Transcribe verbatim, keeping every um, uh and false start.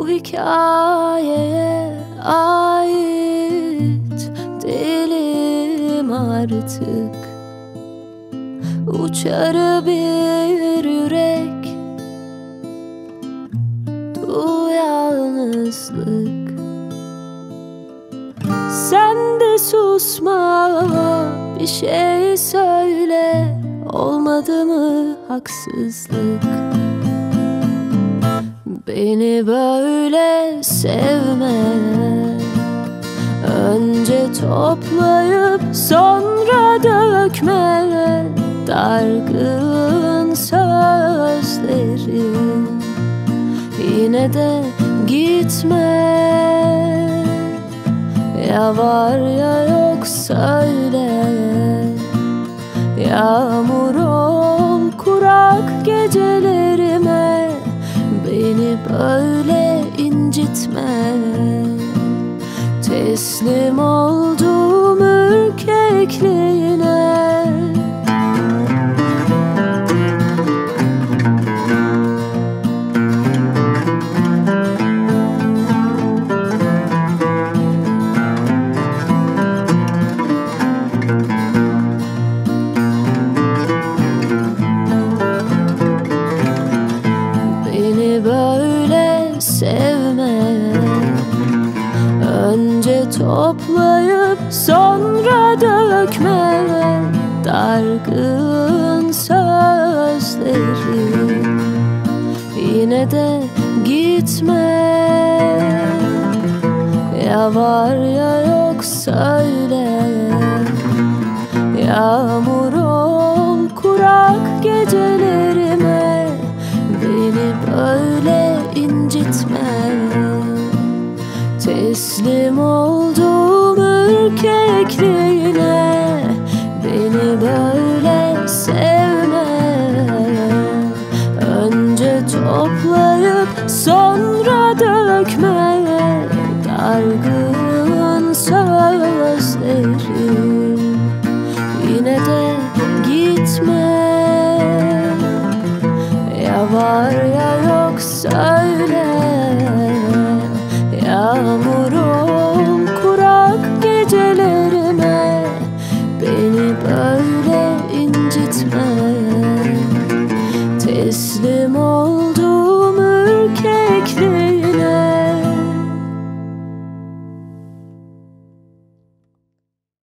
hikayeye ait değilim artık. Uçar bir yürek, du yalnızlık. Sen de susma, bir şey söyle, olmadı mı haksızlık? Beni böyle sevme, önce toplayıp sonra dökme dargın sözlerin. Yine de gitme, ya var ya yok söyle. Yağmur ol kurak gecelerime, beni böyle incitme. Teslim oldum ürkekliğine. Böyle sevme, önce toplayıp sonra dökme dargın sözleri. Yine de gitme, ya var ya yok söyle. Yağmur ol kurak gecelerime, beni böyle incitme. Teslim oldum ürkekliğine. Beni böyle sevme, önce toplayıp sonra dökme dargın sözleri. Yine de gitme, ya var ya yok söyle. Yağmur ol kurak gecelerime, beni böyle